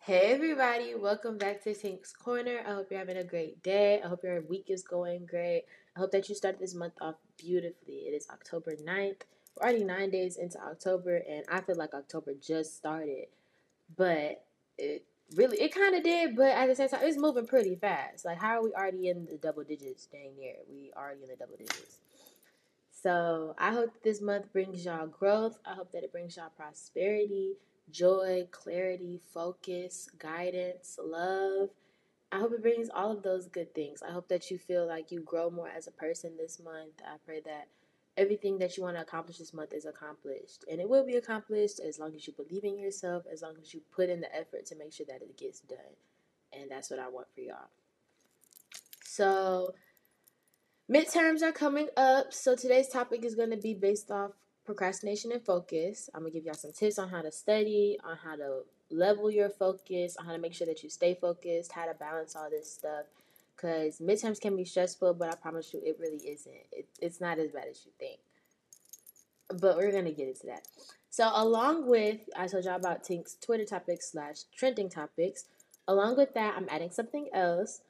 Hey everybody, welcome back to Tink's Corner. I hope you're having a great day. I hope your week is going great. I hope that you started this month off beautifully. It is October 9th. We're already 9 days into October, and I feel like October just started. But it kind of did, but at the same time, it's moving pretty fast. Like, how are we already in the double digits? Dang near. We already in the double digits. So I hope this month brings y'all growth. I hope that it brings y'all prosperity, joy, clarity, focus, guidance, love. I hope it brings all of those good things. I hope that you feel like you grow more as a person this month. I pray that everything that you want to accomplish this month is accomplished. And it will be accomplished as long as you believe in yourself, as long as you put in the effort to make sure that it gets done. And that's what I want for y'all. So midterms are coming up, so today's topic is going to be based off procrastination and focus. I'm going to give y'all some tips on how to study, on how to level your focus, on how to make sure that you stay focused, how to balance all this stuff. Because midterms can be stressful, but I promise you it really isn't. It's not as bad as you think. But we're going to get into that. So along with, I told y'all about Tink's Twitter topics / trending topics. Along with that, I'm adding something else.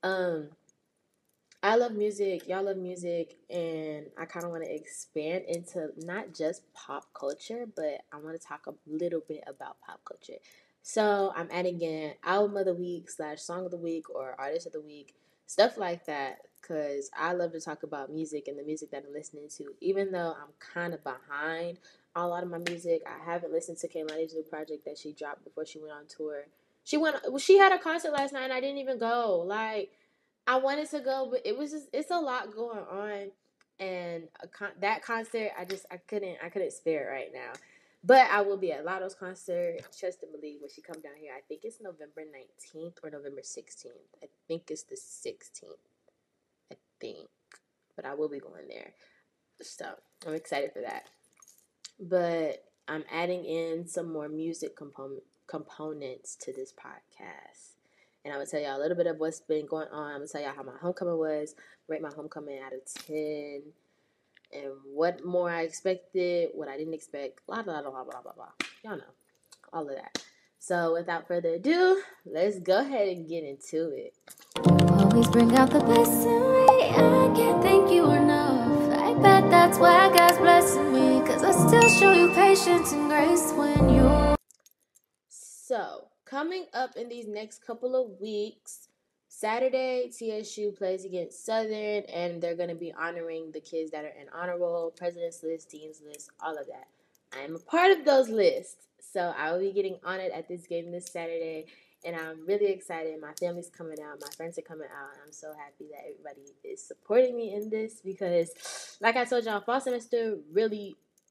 I love music, y'all love music, and I kind of want to expand into not just pop culture, but I want to talk a little bit about pop culture. So I'm adding in album of the week / song of the week or artist of the week, stuff like that, because I love to talk about music and the music that I'm listening to. Even though I'm kind of behind on a lot of my music, I haven't listened to Kehlani's new project that she dropped before she went on tour. She had a concert last night and I didn't even go. Like, I wanted to go, but it's a lot going on, and that concert I couldn't spare it right now. But I will be at Lotto's concert. Trust and believe when she come down here. I think it's November 19th or November 16th. I think it's the 16th. I think, but I will be going there. So I'm excited for that. But I'm adding in some more music components to this podcast. And I'm going to tell y'all a little bit of what's been going on. I'm going to tell y'all how my homecoming was, rate my homecoming out of 10, and what more I expected, what I didn't expect, blah, blah, blah, blah, blah, blah, blah. Y'all know, all of that. So without further ado, let's go ahead and get into it. You always bring out the best in me. I can't thank you enough. I bet that's why God's blessing me, 'cause I still show you patience and grace when you. So, coming up in these next couple of weeks, Saturday, TSU plays against Southern, and they're going to be honoring the kids that are in honor roll, president's list, dean's list, all of that. I am a part of those lists, so I will be getting honored at this game this Saturday, and I'm really excited. My family's coming out, my friends are coming out, and I'm so happy that everybody is supporting me in this because, like I told y'all, fall semester really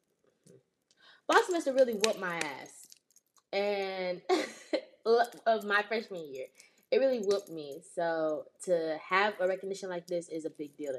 whooped my ass. And of my freshman year, it really whooped me. So to have a recognition like this is a big deal to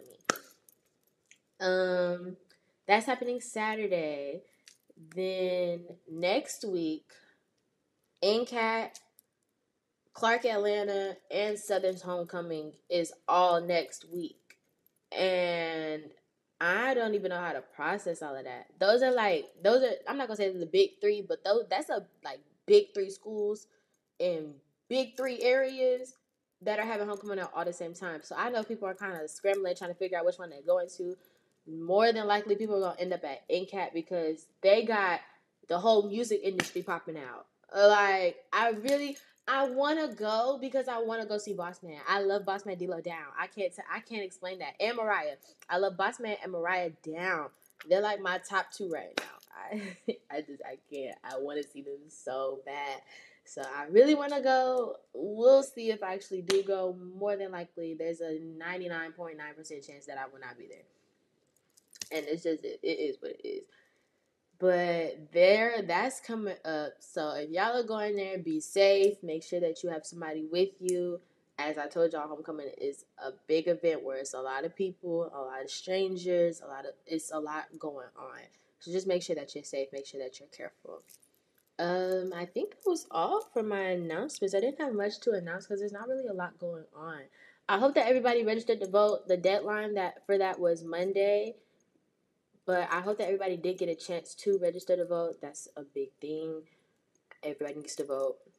me. That's happening Saturday. Then next week, NCAT, Clark Atlanta, and Southern's homecoming is all next week, and I don't even know how to process all of that. Those are I'm not gonna say the big three, but that's a like big three schools in big three areas that are having homecoming at all the same time. So I know people are kind of scrambling, trying to figure out which one they're going to. More than likely, people are gonna end up at NCAT because they got the whole music industry popping out. Like, I want to go because I want to go see Bossman. I love Bossman D-Lo down. I can't explain that. And Mariah. I love Bossman and Mariah down. They're like my top two right now. I can't. I want to see them so bad. So I really want to go. We'll see if I actually do go. More than likely, there's a 99.9% chance that I will not be there. And it's just, it is what it is. But that's coming up. So if y'all are going there, be safe. Make sure that you have somebody with you. As I told y'all, homecoming is a big event where it's a lot of people, a lot of strangers, it's a lot going on. So just make sure that you're safe. Make sure that you're careful. I think that was all for my announcements. I didn't have much to announce because there's not really a lot going on. I hope that everybody registered to vote. The deadline for that was Monday. But I hope that everybody did get a chance to register to vote. That's a big thing. Everybody needs to vote.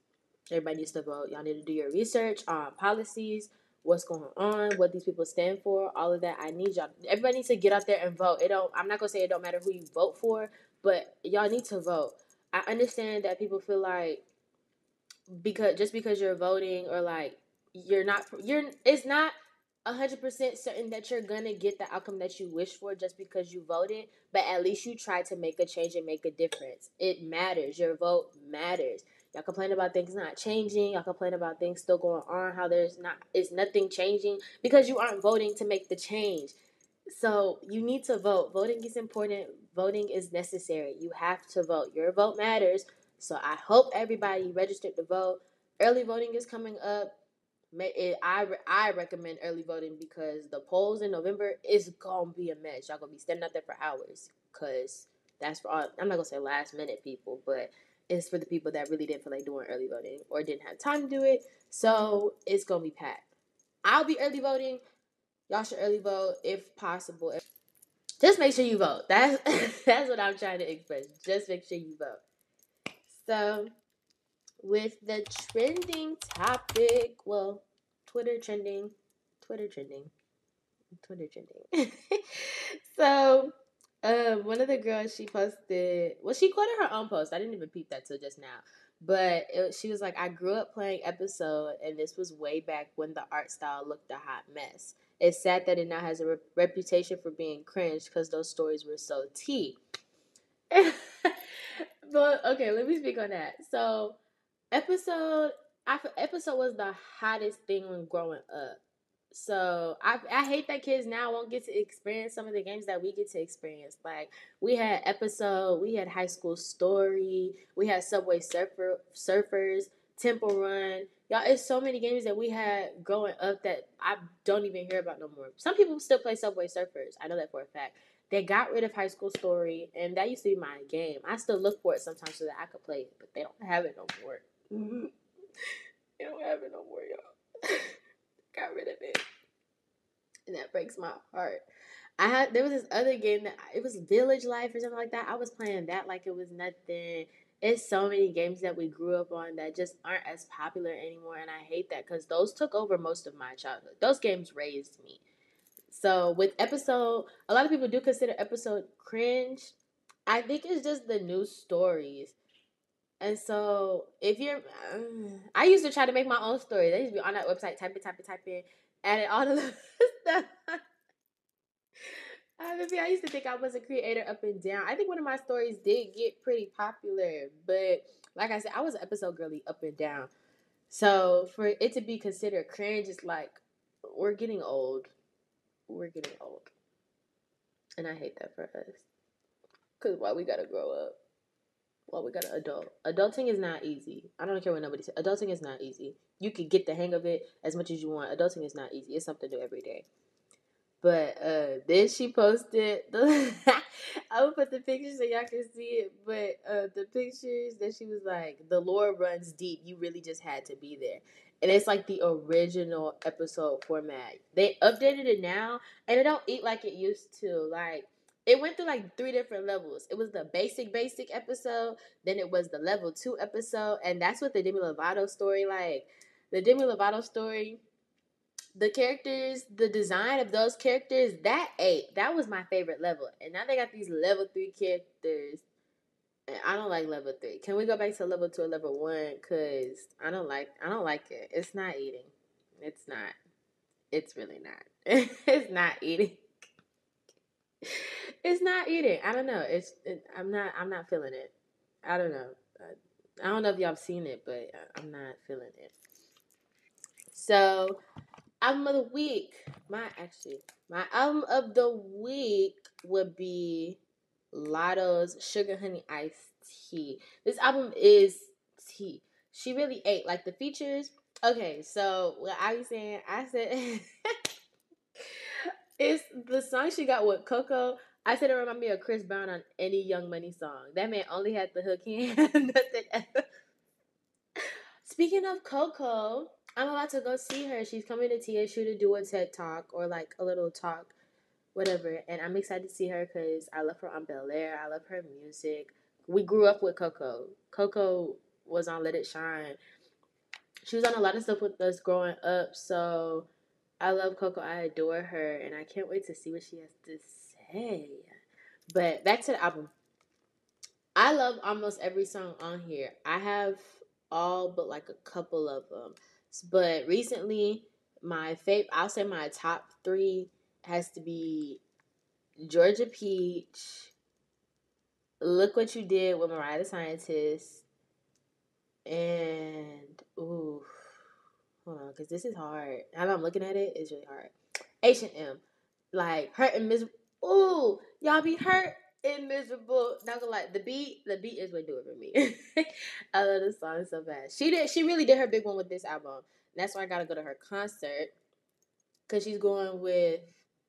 Everybody needs to vote. Y'all need to do your research on policies, what's going on, what these people stand for, all of that. I need y'all. Everybody needs to get out there and vote. I'm not gonna say it don't matter who you vote for, but y'all need to vote. I understand that people feel like because you're voting or like it's not 100% certain that you're gonna get the outcome that you wish for just because you voted, but at least you try to make a change and make a difference. It matters. Your vote matters. Y'all complain about things not changing. Y'all complain about things still going on. How it's nothing changing because you aren't voting to make the change. So you need to vote. Voting is important. Voting is necessary. You have to vote. Your vote matters. So I hope everybody registered to vote. Early voting is coming up. I recommend early voting because the polls in November is gonna be a mess. Y'all gonna be standing out there for hours because that's for all. I'm not gonna say last minute people, but it's for the people that really didn't feel like doing early voting or didn't have time to do it. So it's gonna be packed. I'll be early voting. Y'all should early vote if possible. Just make sure you vote. That's that's what I'm trying to express. Just make sure you vote. So with the trending topic, well, Twitter trending. So, one of the girls she posted, well, she quoted her own post. I didn't even peep that till just now, but she was like, "I grew up playing Episode, and this was way back when the art style looked a hot mess. It's sad that it now has a reputation for being cringe because those stories were so tea." But okay, let me speak on that. So, episode episode was the hottest thing when growing up. So I hate that kids now won't get to experience some of the games that we get to experience. Like we had Episode, we had High School Story, we had Subway Surfers, Temple Run. Y'all, it's so many games that we had growing up that I don't even hear about no more. Some people still play Subway Surfers. I know that for a fact. They got rid of High School Story, and that used to be my game. I still look for it sometimes so that I could play it, but they don't have it no more. Mm-hmm. They don't have it no more, y'all. Got rid of it. And that breaks my heart. There was this other game that it was Village Life or something like that. I was playing that like it was nothing. It's so many games that we grew up on that just aren't as popular anymore, and I hate that because those took over most of my childhood. Those games raised me. So with Episode, a lot of people do consider Episode cringe. I think it's just the new stories. And so if you're, I used to try to make my own stories. I used to be on that website, type in, added all the stuff. I used to think I was a creator up and down. I think one of my stories did get pretty popular, but like I said, I was an Episode girly up and down. So for it to be considered cringe, it's like we're getting old. We're getting old, and I hate that for us. Cause why we gotta grow up? Why we gotta adult? Adulting is not easy. I don't care what nobody says. Adulting is not easy. You can get the hang of it as much as you want. Adulting is not easy. It's something new every day. But then she posted I will put the pictures so y'all can see it. But the pictures that she was like, the lore runs deep. You really just had to be there. And it's like the original Episode format. They updated it now, and it don't eat like it used to. Like it went through like 3 different levels. It was the basic episode, then it was the level 2 episode, and that's what the Demi Lovato story like. The Demi Lovato story, the characters, the design of those characters, that was my favorite level. And now they got these level 3 characters. And I don't like level 3. Can we go back to level 2 or level 1? Cause I don't like it. It's not eating. It's not. It's really not. It's not eating. It's not eating. I don't know. I'm not feeling it. I don't know. I don't know if y'all have seen it, but I'm not feeling it. So album of the week. My album of the week would be Lotto's Sugar Honey Iced Tea. This album is tea. She really ate like the features. Okay, so what I was saying, I said it's the song she got with Coco. I said it reminded me of Chris Brown on any Young Money song. That man only had the hook. He had nothing else. Speaking of Coco, I'm about to go see her. She's coming to TSU to do a TED Talk or like a little talk, whatever. And I'm excited to see her because I love her on Bel Air. I love her music. We grew up with Coco. Coco was on Let It Shine. She was on a lot of stuff with us growing up, so I love Coco. I adore her, and I can't wait to see what she has to say. But back to the album. I love almost every song on here. I have all but like a couple of them. But recently, I'll say my top 3 has to be Georgia Peach, Look What You Did with Mariah the Scientist, and ooh, hold on, because this is hard. Now I'm looking at it, it's really hard. H&M, like Hurt and Miserable. Ooh, y'all be hurt and miserable. Not gonna lie, the beat is what do it for me. I love this song so bad. She really did her big one with this album. And that's why I gotta go to her concert, because she's going with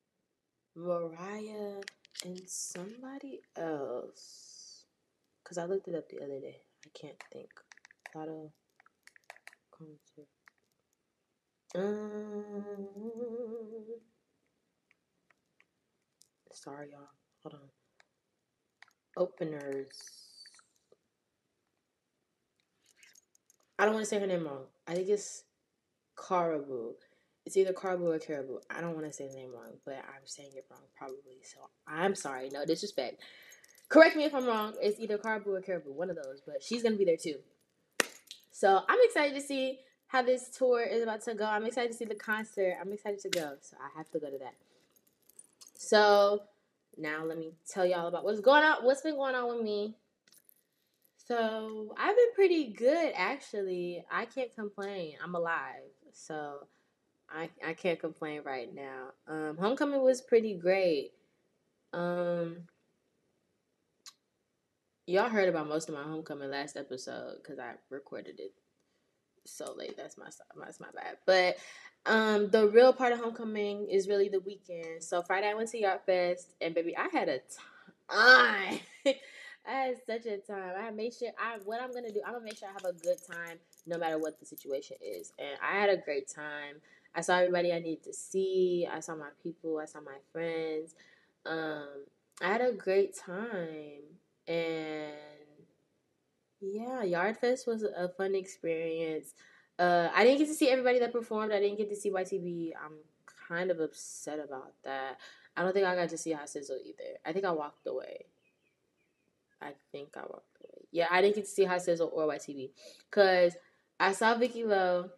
Mariah and somebody else. Because I looked it up the other day. I can't think. Auto concert. Sorry, y'all. Hold on. Openers. I don't want to say her name wrong. I think it's Caribou. It's either Caribou or Caribou. I don't want to say the name wrong, but I'm saying it wrong probably. So I'm sorry. No disrespect. Correct me if I'm wrong. It's either Caribou or Caribou. One of those. But she's going to be there too. So I'm excited to see how this tour is about to go. I'm excited to see the concert. I'm excited to go. So I have to go to that. So now let me tell y'all about what's been going on with me. So I've been pretty good, actually. I can't complain. I'm alive. So I can't complain right now. Homecoming was pretty great. Y'all heard about most of my homecoming last episode because I recorded it so late. That's my bad. But the real part of homecoming is really the weekend. So Friday I went to Yard Fest, and baby, I had a time. I had such a time. I'm gonna make sure I have a good time no matter what the situation is. And I had a great time. I saw everybody I needed to see. I saw my people. I saw my friends. I had a great time. And yeah, Yard Fest was a fun experience. I didn't get to see everybody that performed. I didn't get to see YTV. I'm kind of upset about that. I don't think I got to see Hot Sizzle either. I think I walked away. Yeah, I didn't get to see Hot Sizzle or YTV. Because I saw Vicky Lowe,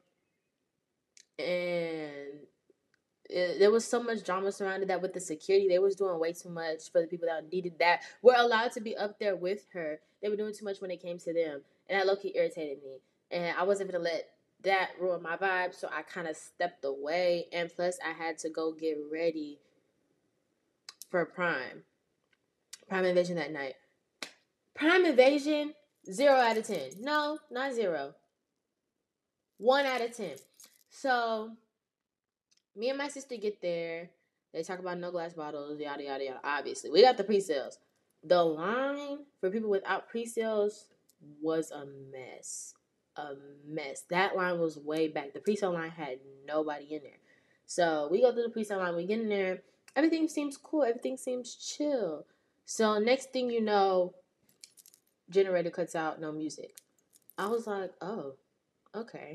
and there was so much drama surrounded that with the security. They was doing way too much for the people that needed that. Were allowed to be up there with her. They were doing too much when it came to them. And that low-key irritated me. And I wasn't going to let that ruin my vibe, so I kind of stepped away. And plus, I had to go get ready for Prime Invasion that night. Prime Invasion, 0 out of 10. No, not 0. 1 out of 10. So me and my sister get there. They talk about no glass bottles, yada, yada, yada. Obviously, we got the pre-sales. The line for people without pre-sales was a mess. A mess. That line was way back. The pre-sale line had nobody in there. So we go through the pre-sale line. We get in there. Everything seems cool. Everything seems chill. So next thing you know, generator cuts out, no music. I was like, oh, okay.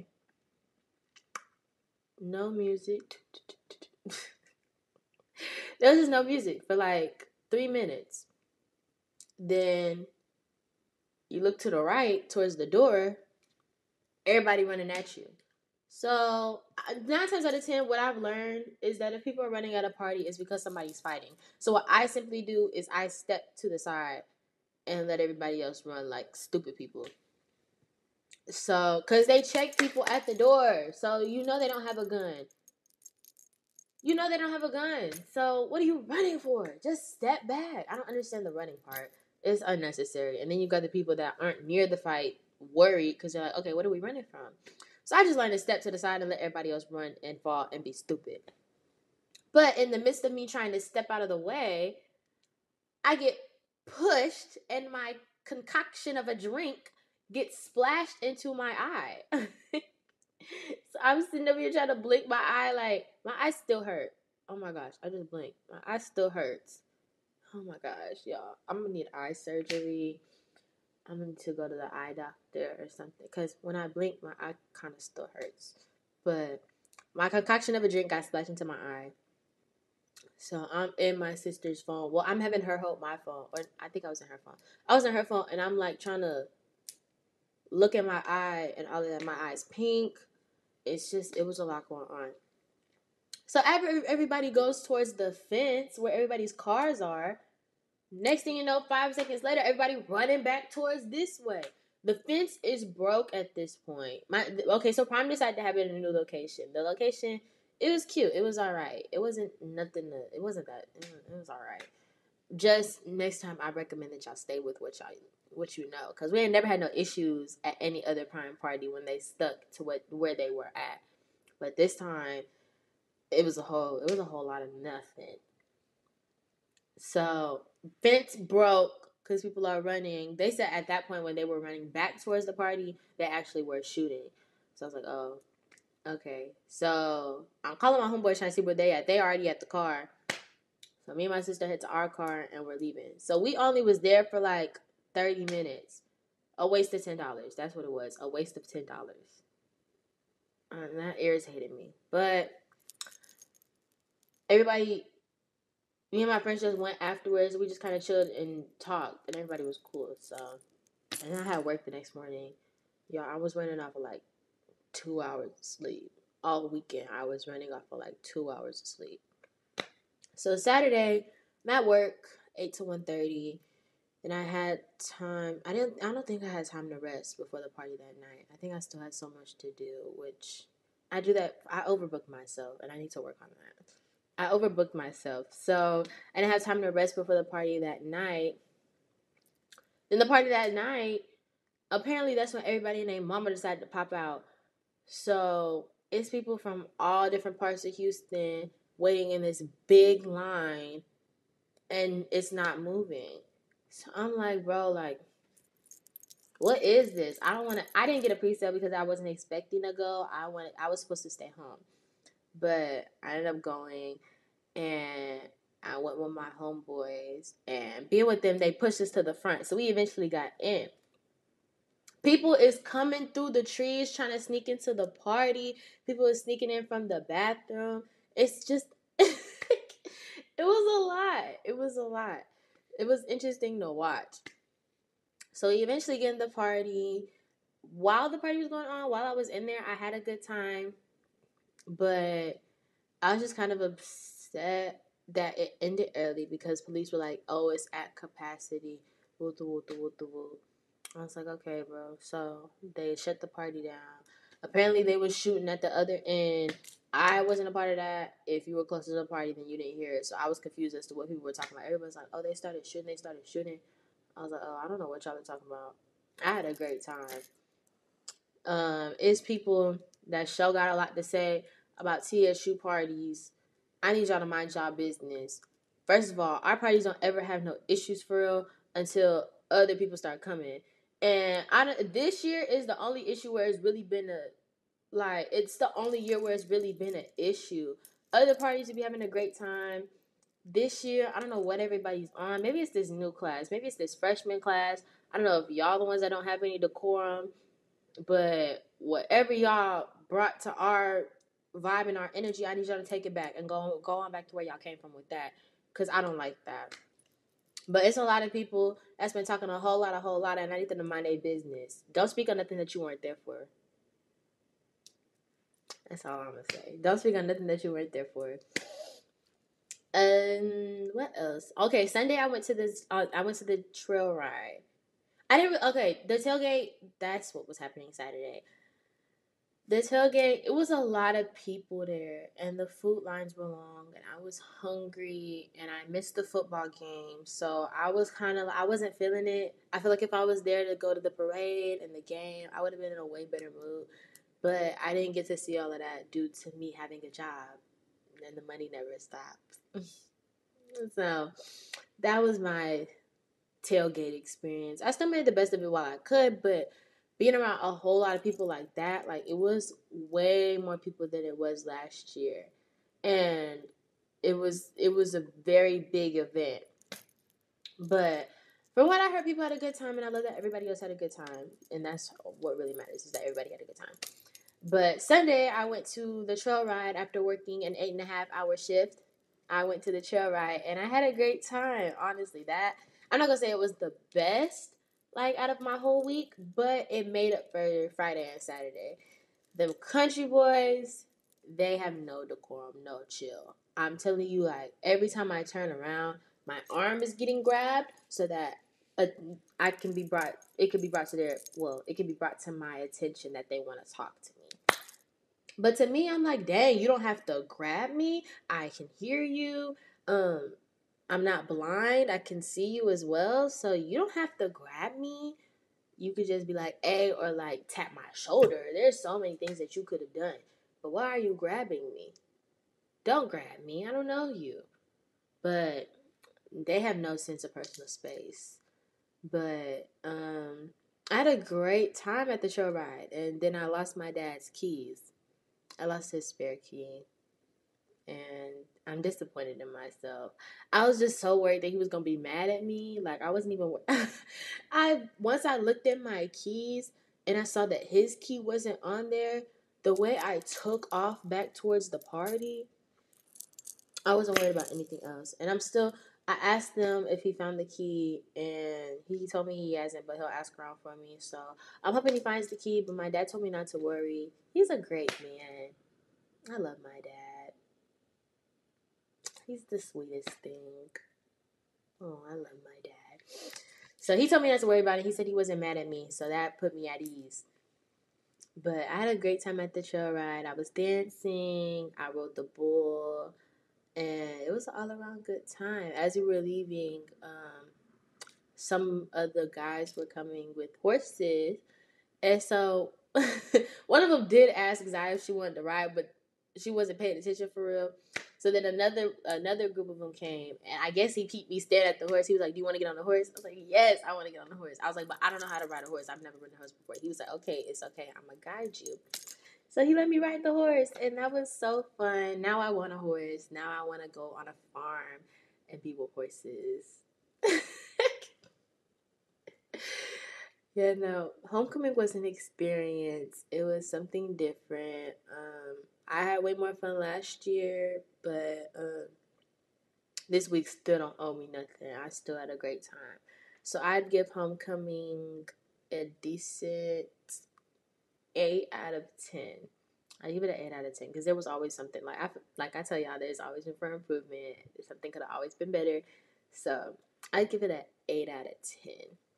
No music. There was just no music for like 3 minutes. Then you look to the right towards the door, everybody running at you. So 9 times out of 10, what I've learned is that if people are running at a party, it's because somebody's fighting. So what I simply do is I step to the side and let everybody else run like stupid people. So, because they check people at the door. So, you know they don't have a gun. So, what are you running for? Just step back. I don't understand the running part. It's unnecessary. And then you got the people that aren't near the fight worried because they're like, okay, what are we running from? So, I just learned to step to the side and let everybody else run and fall and be stupid. But in the midst of me trying to step out of the way, I get pushed and my concoction of a drink gets splashed into my eye. So I'm sitting over here trying to blink my eye, like, my eye still hurt. Oh my gosh, I just blinked. My eye still hurts. Oh my gosh, y'all. I'm gonna need eye surgery. I'm going to go to the eye doctor or something. Because when I blink, my eye kind of still hurts. But my concoction of a drink got splashed into my eye. So I'm in my sister's phone. Well, I'm having her hold my phone. Or I think I was in her phone. I was in her phone, and I'm like trying to look at my eye, and all of that. My eye's pink. It's just, it was a lot going on. So everybody goes towards the fence where everybody's cars are. Next thing you know, 5 seconds later, everybody running back towards this way. The fence is broke at this point. So Prime decided to have it in a new location. The location, it was cute. It was all right. It wasn't nothing. It wasn't that. It was all right. Just next time, I recommend that y'all stay with what you know, because we ain't never had no issues at any other Prime party when they stuck to where they were at. But this time, it was a whole lot of nothing. So fence broke because people are running. They said at that point when they were running back towards the party, they actually were shooting. So I was like, oh, okay. So I'm calling my homeboys trying to see where they at. They already at the car. So me and my sister head to our car and we're leaving. So we only was there for like 30 minutes. A waste of $10. That's what it was. A waste of $10. And that irritated me. But everybody, me and my friends just went afterwards. We just kind of chilled and talked, and everybody was cool. So, and I had work the next morning. Y'all, I was running off of like 2 hours of sleep. All weekend, I was running off of like 2 hours of sleep. So Saturday, I'm at work, 8 to 1:30. And I had time. I don't think I had time to rest before the party that night. I think I still had so much to do, which I do that. I overbook myself, and I need to work on that. I overbooked myself. So I didn't have time to rest before the party that night. Then the party that night, apparently that's when everybody named Mama decided to pop out. So it's people from all different parts of Houston waiting in this big line, and it's not moving. So I'm like, bro, like, what is this? I didn't get a pre-sale because I wasn't expecting to go. I was supposed to stay home. But I ended up going, and I went with my homeboys, and being with them, they pushed us to the front. So we eventually got in. People is coming through the trees trying to sneak into the party. People is sneaking in from the bathroom. It's just, it was a lot. It was a lot. It was interesting to watch. So we eventually get in the party. While the party was going on, while I was in there, I had a good time. But I was just kind of upset that it ended early because police were like, oh, it's at capacity. I was like, okay, bro. So they shut the party down. Apparently they were shooting at the other end. I wasn't a part of that. If you were close to the party, then you didn't hear it. So I was confused as to what people were talking about. Everybody's like, oh, they started shooting. I was like, oh, I don't know what y'all are talking about. I had a great time. It's people that show got a lot to say about TSU parties. I need y'all to mind y'all business. First of all, our parties don't ever have no issues for real until other people start coming. And this year is the only issue where it's really been it's the only year where it's really been an issue. Other parties will be having a great time. This year, I don't know what everybody's on. Maybe it's this new class. Maybe it's this freshman class. I don't know if y'all the ones that don't have any decorum. But whatever y'all brought to our vibe and our energy, I need y'all to take it back and go on back to where y'all came from with that. Because I don't like that. But it's a lot of people that's been talking a whole lot, and I need them to mind their business. Don't speak on nothing that you weren't there for. That's all I'm going to say. Don't speak on nothing that you weren't there for. What else? Okay, Sunday I went to the trail ride. The tailgate, that's what was happening Saturday. The tailgate, it was a lot of people there, and the food lines were long, and I was hungry, and I missed the football game, so I wasn't feeling it. I feel like if I was there to go to the parade and the game, I would have been in a way better mood, but I didn't get to see all of that due to me having a job, and the money never stopped. So, that was my tailgate experience. I still made the best of it while I could, but being around a whole lot of people like that, like, it was way more people than it was last year. And it was a very big event. But from what I heard, people had a good time, and I love that everybody else had a good time. And that's what really matters, is that everybody had a good time. But Sunday, I went to the trail ride after working an 8.5-hour shift. I went to the trail ride, and I had a great time. Honestly, that I'm not gonna say it was the best, like, out of my whole week, but it made up for Friday and Saturday. The country boys, they have no decorum, no chill. I'm telling you, like, every time I turn around, my arm is getting grabbed so that I can be brought. It could be brought to it could be brought to my attention that they want to talk to me. But to me, I'm like, dang, you don't have to grab me. I can hear you. I'm not blind. I can see you as well. So you don't have to grab me. You could just be like, hey, or like tap my shoulder. There's so many things that you could have done. But why are you grabbing me? Don't grab me. I don't know you. But they have no sense of personal space. But I had a great time at the show ride. And then I lost my dad's keys. I lost his spare key. And I'm disappointed in myself. I was just so worried that he was gonna be mad at me. Like, I wasn't even. Once I looked at my keys and I saw that his key wasn't on there, the way I took off back towards the party, I wasn't worried about anything else. And I asked him if he found the key, and he told me he hasn't, but he'll ask around for me. So I'm hoping he finds the key. But my dad told me not to worry. He's a great man. I love my dad. He's the sweetest thing. Oh, I love my dad. So he told me not to worry about it. He said he wasn't mad at me, so that put me at ease. But I had a great time at the trail ride. I was dancing. I rode the bull. And it was an all-around good time. As we were leaving, some of the guys were coming with horses. And so one of them did ask Zaya if she wanted to ride, but she wasn't paying attention for real. So then another group of them came, and I guess he peeped me staring at the horse. He was like, do you want to get on the horse? I was like, yes, I want to get on the horse. I was like, but I don't know how to ride a horse. I've never ridden a horse before. He was like, okay, it's okay. I'm going to guide you. So he let me ride the horse, and that was so fun. Now I want a horse. Now I want to go on a farm and be with horses. Yeah, no, homecoming was an experience. It was something different. I had way more fun last year, but this week still don't owe me nothing. I still had a great time. So I'd give homecoming a decent 8 out of 10. I give it an 8 out of 10 because there was always something. Like I tell y'all, there's always room for improvement. Something could have always been better. So I'd give it an 8 out of 10.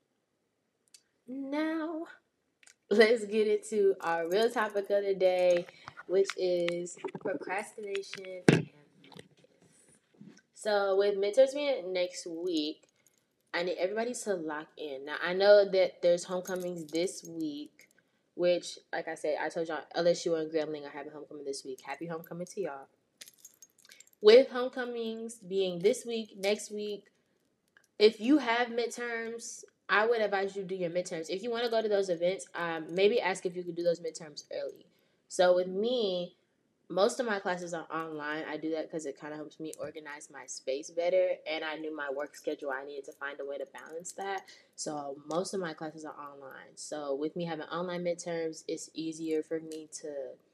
Now, let's get into our real topic of the day, which is procrastination and focus. So, with midterms being next week, I need everybody to lock in. Now, I know that there's homecomings this week, which, like I said, I told y'all, LSU and Grambling are having homecoming this week. Happy homecoming to y'all. With homecomings being this week, next week, if you have midterms, I would advise you to do your midterms. If you want to go to those events, maybe ask if you could do those midterms early. So with me, most of my classes are online. I do that because it kind of helps me organize my space better. And I knew my work schedule. I needed to find a way to balance that. So most of my classes are online. So with me having online midterms, it's easier for me to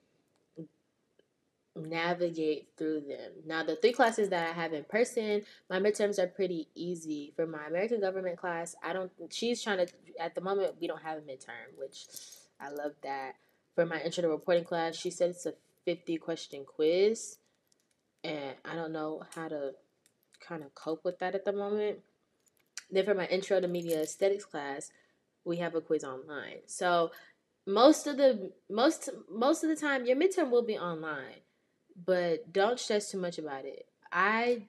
navigate through them. Now, the 3 classes that I have in person, my midterms are pretty easy. For my American government class, she's trying to, at the moment, we don't have a midterm, which I love that. For my intro to reporting class, she said it's a 50-question quiz, and I don't know how to kind of cope with that at the moment. Then for my intro to media aesthetics class, we have a quiz online. So most of the time, your midterm will be online. But don't stress too much about it. I'm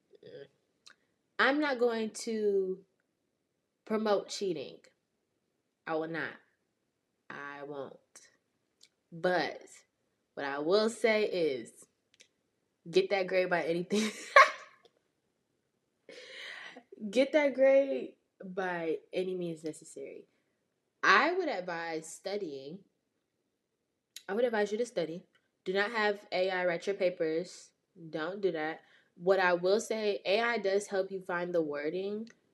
not going to promote cheating. I will not. I won't. But what I will say is, get that grade by anything. Get that grade by any means necessary. I would advise studying. I would advise you to study. Do not have AI write your papers. Don't do that. What I will say, AI does help you find the wording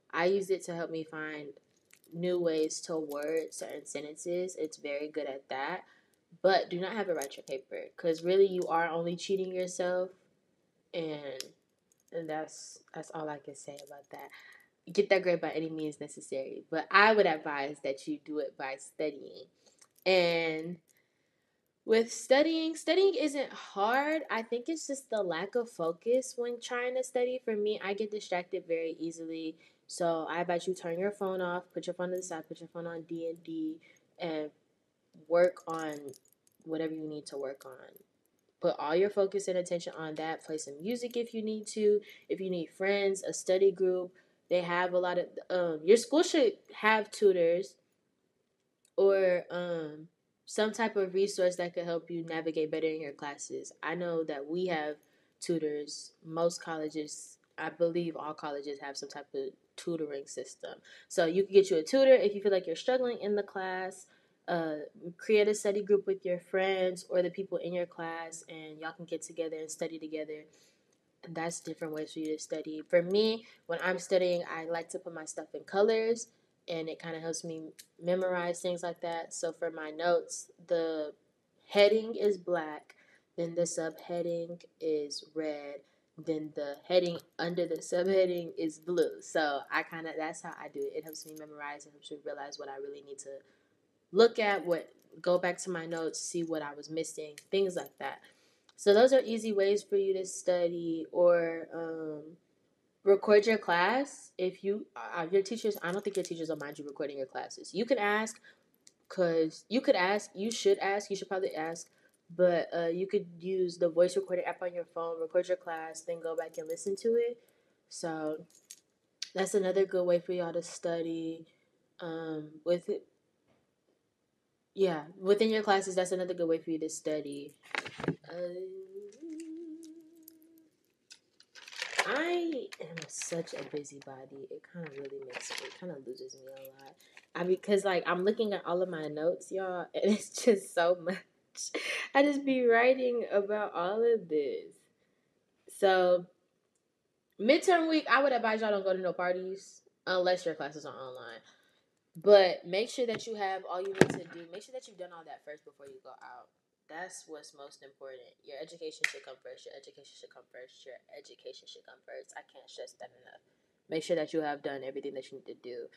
I use it to help me find new ways to word certain sentences. It's very good at that. But do not have it write your paper, because really you are only cheating yourself, and that's all I can say about that. Get that grade by any means necessary, but I would advise that you do it by studying. And with studying isn't hard. I think it's just the lack of focus when trying to study. For me, I get distracted very easily. So I advise you turn your phone off, put your phone to the side, put your phone on D and work on whatever you need to work on. Put all your focus and attention on that. Play some music if you need to. If you need friends, a study group, they have a lot of. Your school should have tutors or some type of resource that could help you navigate better in your classes. I know that we have tutors. Most colleges, I believe all colleges have some type of tutoring system. So you can get you a tutor if you feel like you're struggling in the class. Create a study group with your friends or the people in your class, and y'all can get together and study together. And that's different ways for you to study. For me, when I'm studying, I like to put my stuff in colors, and it kind of helps me memorize things like that. So for my notes, the heading is black, then the subheading is red, then the heading under the subheading is blue. So that's how I do it. It helps me memorize. It helps me realize what I really need to look at, go back to my notes, see what I was missing, things like that. So those are easy ways for you to study, or record your class. If your teachers, I don't think your teachers will mind you recording your classes. You can ask, you should probably ask, but you could use the voice recorder app on your phone, record your class, then go back and listen to it. So that's another good way for y'all to study. With it, yeah, within your classes, that's another good way for you to study. I am such a busybody. It kind of loses me a lot. Because like I'm looking at all of my notes, y'all, and it's just so much. I just be writing about all of this. So midterm week, I would advise y'all don't go to no parties unless your classes are online. But make sure that you have all you need to do. Make sure that you've done all that first before you go out. That's what's most important. Your education should come first. Your education should come first. Your education should come first. I can't stress that enough. Make sure that you have done everything that you need to do.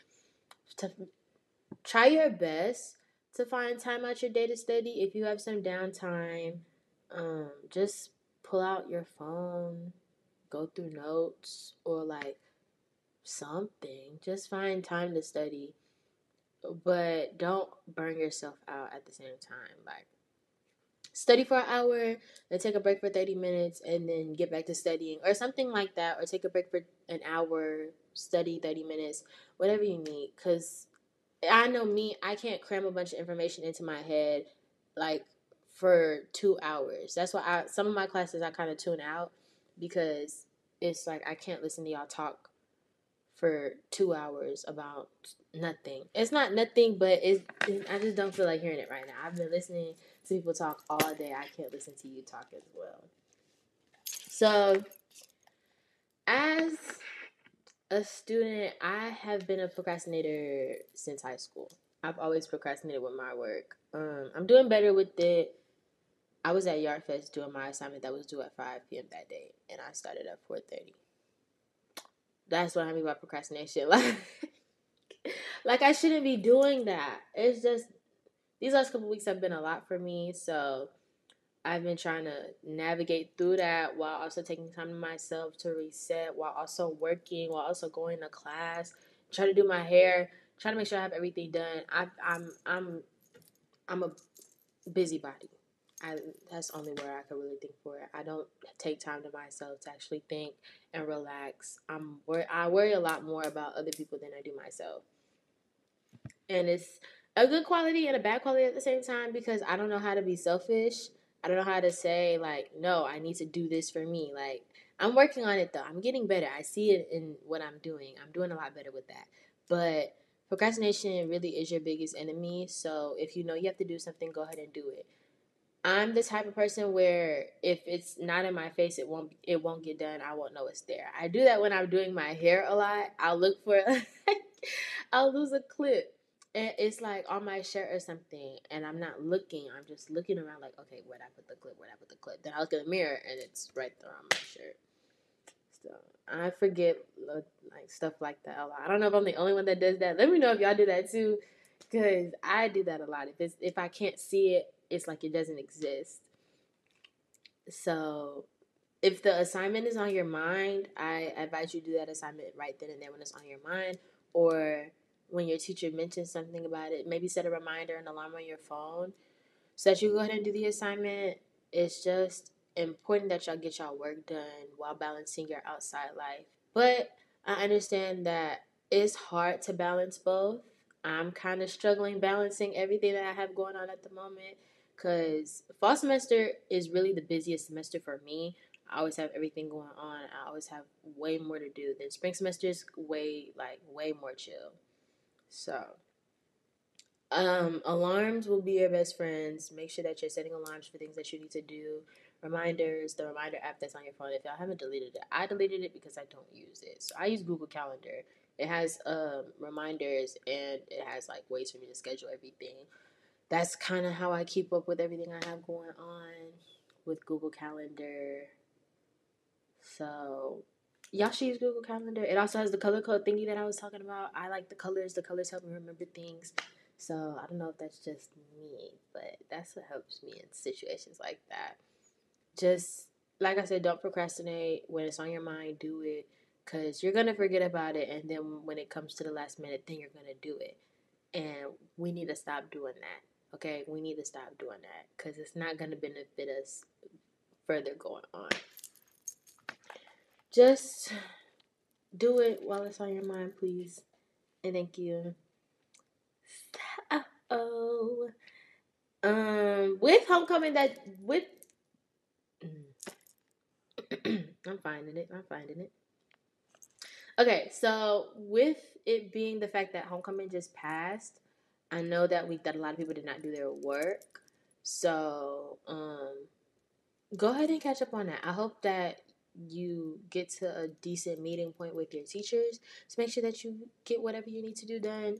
Try your best to find time out your day to study. If you have some downtime, just pull out your phone, go through notes, or like something. Just find time to study. But don't burn yourself out at the same time. Like, study for an hour, then take a break for 30 minutes, and then get back to studying, or something like that. Or take a break for an hour, study 30 minutes, whatever you need. Because I know me, I can't cram a bunch of information into my head, like, for 2 hours. That's why some of my classes I kind of tune out, because it's like I can't listen to y'all talk for 2 hours about nothing. It's not nothing, but I just don't feel like hearing it right now. I've been listening to people talk all day. I can't listen to you talk as well. So, as a student, I have been a procrastinator since high school. I've always procrastinated with my work. I'm doing better with it. I was at Yard Fest doing my assignment that was due at 5 p.m. that day, and I started at 4:30. That's what I mean by procrastination. Like I shouldn't be doing that. It's just these last couple weeks have been a lot for me, so I've been trying to navigate through that while also taking time to myself to reset, while also working, while also going to class, try to do my hair, trying to make sure I have everything done. I'm a busybody. That's only where I can really think for it. I don't take time to myself to actually think and relax. I worry a lot more about other people than I do myself. And it's a good quality and a bad quality at the same time, because I don't know how to be selfish. I don't know how to say, like, no, I need to do this for me. Like, I'm working on it, though. I'm getting better. I see it in what I'm doing. I'm doing a lot better with that. But procrastination really is your biggest enemy. So if you know you have to do something, go ahead and do it. I'm the type of person where if it's not in my face, it won't get done. I won't know it's there. I do that when I'm doing my hair a lot. I'll look for I'll lose a clip. And it's like on my shirt or something, and I'm not looking. I'm just looking around, like, okay, where'd I put the clip? Where'd I put the clip? Then I look in the mirror, and it's right there on my shirt. So I forget like stuff like that a lot. I don't know if I'm the only one that does that. Let me know if y'all do that too, because I do that a lot. If I can't see it, it's like it doesn't exist. So if the assignment is on your mind, I advise you do that assignment right then and there when it's on your mind, or when your teacher mentions something about it, maybe set a reminder and alarm on your phone so that you go ahead and do the assignment. It's just important that y'all get y'all work done while balancing your outside life. But I understand that it's hard to balance both. I'm kind of struggling balancing everything that I have going on at the moment because fall semester is really the busiest semester for me. I always have everything going on. I always have way more to do. Then spring semester is way more chill. So alarms will be your best friends. Make sure that you're setting alarms for things that you need to do. Reminders, the reminder app that's on your phone. If y'all haven't deleted it, I deleted it because I don't use it. So I use Google Calendar. It has reminders and it has like ways for me to schedule everything. That's kind of how I keep up with everything I have going on with Google Calendar. So y'all should use Google Calendar. It also has the color code thingy that I was talking about. I like the colors. The colors help me remember things. So I don't know if that's just me, but that's what helps me in situations like that. Just like I said, don't procrastinate. When it's on your mind, do it, because you're gonna forget about it, and then when it comes to the last minute, then you're gonna do it. And we need to stop doing that. Okay, we need to stop doing that because it's not gonna benefit us further going on. Just do it while it's on your mind, please. And thank you. Oh. With homecoming I'm finding it. Okay, so with it being the fact that homecoming just passed, I know that week that a lot of people did not do their work. So, go ahead and catch up on that. I hope that you get to a decent meeting point with your teachers to make sure that you get whatever you need to do done.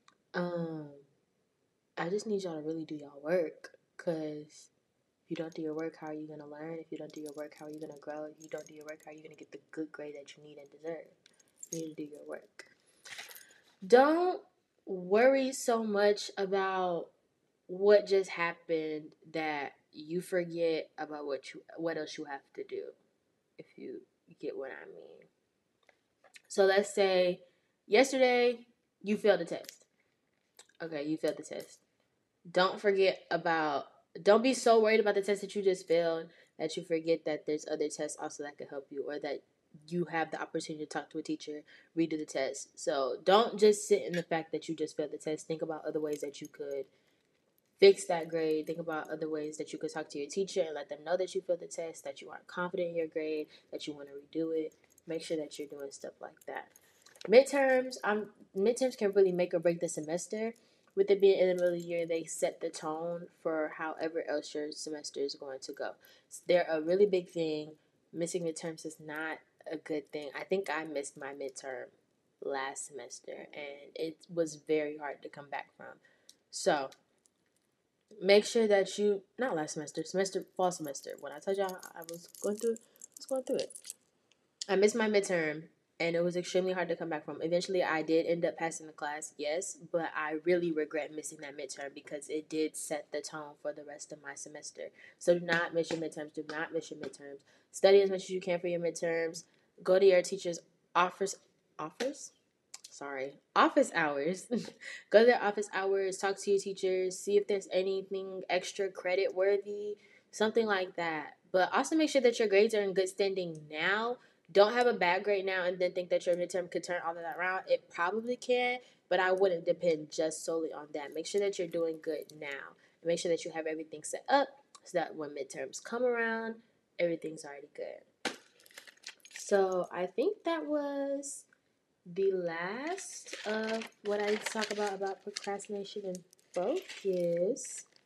I just need y'all to really do y'all work, because if you don't do your work, how are you going to learn? If you don't do your work, how are you going to grow? If you don't do your work, how are you going to get the good grade that you need and deserve? You need to do your work. Don't worry so much about what just happened that you forget about what else you have to do, if you get what I mean. So let's say yesterday you failed the test. Okay, you failed the test. Don't be so worried about the test that you just failed that you forget that there's other tests also that could help you, or that you have the opportunity to talk to a teacher, redo the test. So don't just sit in the fact that you just failed the test. Think about other ways that you could fix that grade. Think about other ways that you could talk to your teacher and let them know that you failed the test, that you aren't confident in your grade, that you want to redo it. Make sure that you're doing stuff like that. Midterms can really make or break the semester. With it being in the middle of the year, they set the tone for however else your semester is going to go. So they're a really big thing. Missing midterms is not a good thing. I think I missed my midterm last semester, and it was very hard to come back from. So make sure that not last fall semester. When I told y'all I was going through it. I missed my midterm, and it was extremely hard to come back from. Eventually, I did end up passing the class, yes, but I really regret missing that midterm because it did set the tone for the rest of my semester. So do not miss your midterms. Do not miss your midterms. Study as much as you can for your midterms. Go to your teacher's office hours. Go to their office hours. Talk to your teachers. See if there's anything extra credit worthy, something like that. But also make sure that your grades are in good standing now. Don't have a bad grade now and then think that your midterm could turn all of that around. It probably can, but I wouldn't depend just solely on that. Make sure that you're doing good now. And make sure that you have everything set up so that when midterms come around, everything's already good. So I think that was the last of what I talk about procrastination and focus.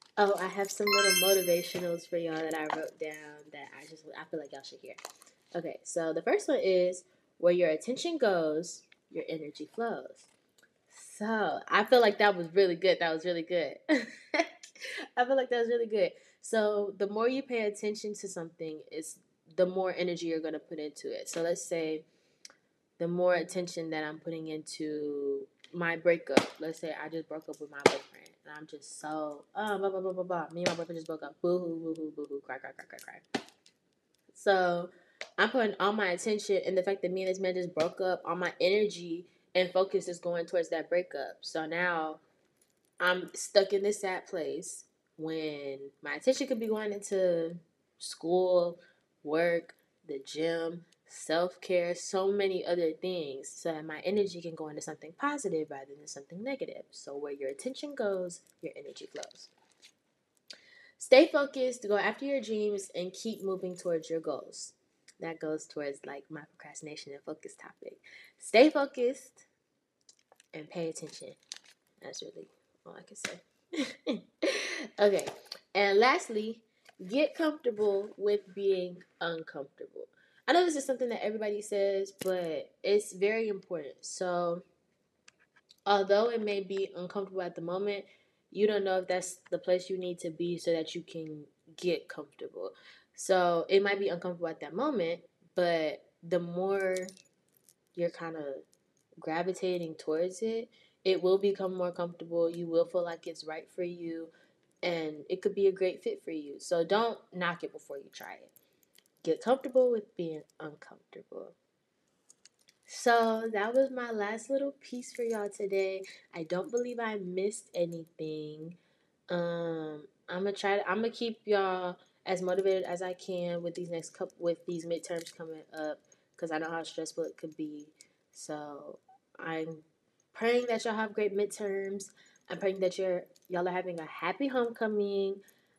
Oh, I have some little motivationals for y'all that I wrote down that I feel like y'all should hear. Okay, so the first one is where your attention goes, your energy flows. So I feel like that was really good. That was really good. I feel like that was really good. So the more you pay attention to something, is the more energy you're gonna put into it. So let's say the more attention that I'm putting into my breakup. Let's say I just broke up with my boyfriend, and I'm just so blah blah blah blah blah. Me and my boyfriend just broke up. Boo hoo boo hoo boo hoo. Cry cry cry cry cry. So I'm putting all my attention and the fact that me and this man just broke up. All my energy and focus is going towards that breakup. So now I'm stuck in this sad place when my attention could be going into school, work, the gym, self care, so many other things, so that my energy can go into something positive rather than something negative. So, where your attention goes, your energy flows. Stay focused, go after your dreams, and keep moving towards your goals. That goes towards like my procrastination and focus topic. Stay focused and pay attention. That's really all I can say. Okay. And lastly, get comfortable with being uncomfortable. I know this is something that everybody says, but it's very important. So, although it may be uncomfortable at the moment, you don't know if that's the place you need to be so that you can get comfortable. So, it might be uncomfortable at that moment, but the more you're kind of gravitating towards it, it will become more comfortable. You will feel like it's right for you, and it could be a great fit for you. So don't knock it before you try it. Get comfortable with being uncomfortable. So that was my last little piece for y'all today. I don't believe I missed anything. I'm gonna keep y'all as motivated as I can with with these midterms coming up, because I know how stressful it could be. So I'm praying that y'all have great midterms. I'm praying that y'all are having a happy homecoming.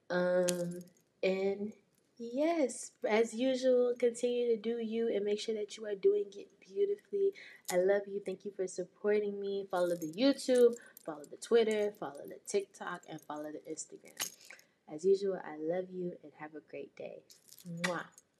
And yes, as usual, continue to do you and make sure that you are doing it beautifully. I love you. Thank you for supporting me. Follow the YouTube, follow the Twitter, follow the TikTok, and follow the Instagram. As usual, I love you and have a great day. Mwah.